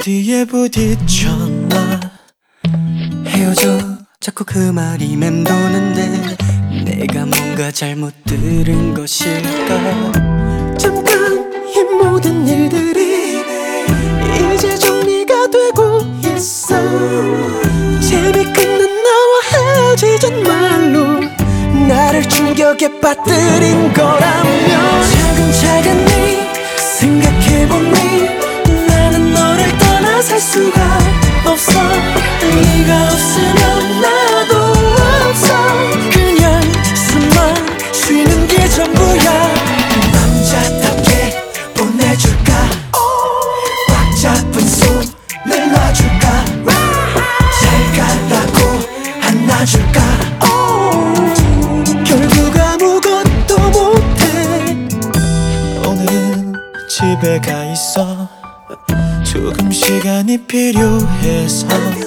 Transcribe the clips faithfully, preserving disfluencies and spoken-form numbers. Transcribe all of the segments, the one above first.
어디에 부딪혔나. 헤어져 자꾸 그 말이 맴도는데 내가 뭔가 잘못 들은 것일까. 잠깐 이 모든 일들이 이제 정리가 되고 있어. 재미 끝난 나와 헤어지잔 말로 나를 충격에 빠뜨린 거라면 차근차근히 생각해보니 나는 너를 떠나 살 수가 없어. 네가 없으면 나도 없어. 그냥 숨만 쉬는 게 전부야. 남자답게 보내줄까. 꽉 잡은 손을 놔줄까. 잘 가라고 안아줄까. 결국 아무것도 못해. 오늘은 집에 가 있어. 조금 시간이 필요해서.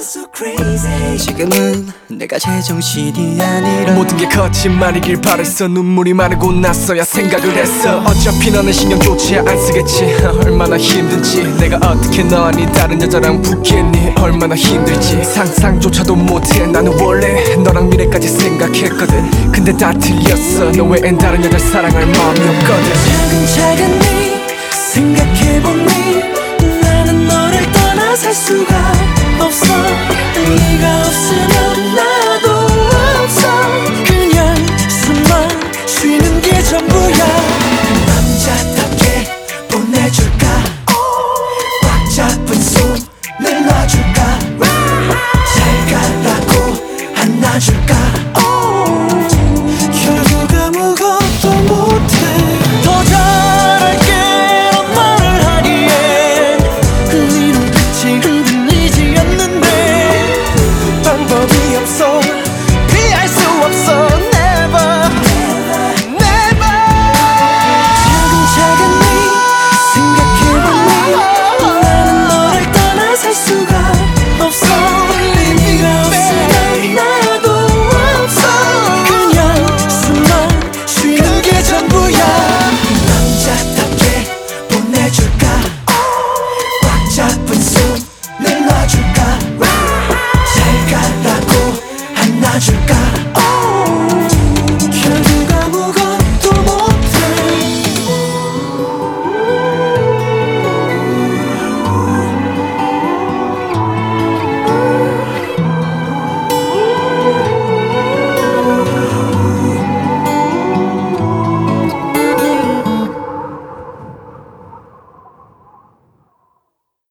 지금은 내가 제정신이 아니라 모든 게 거짓말이길 바랬어. 눈물이 마르고 나서야 생각을 했어. 어차피 너는 신경조차 안 쓰겠지. 얼마나 힘든지 내가 어떻게 너니 다른 여자랑 붙겠니. 얼마나 힘들지 상상조차도 못해. 나는 원래 너랑 미래까지 생각했거든. 근데 다 틀렸어. 너 외엔 다른 여자 사랑할 마음이 없거든. 차근차근히 생각해보니 나는 너를 떠나 살 수가 없어. 네가 없으면 나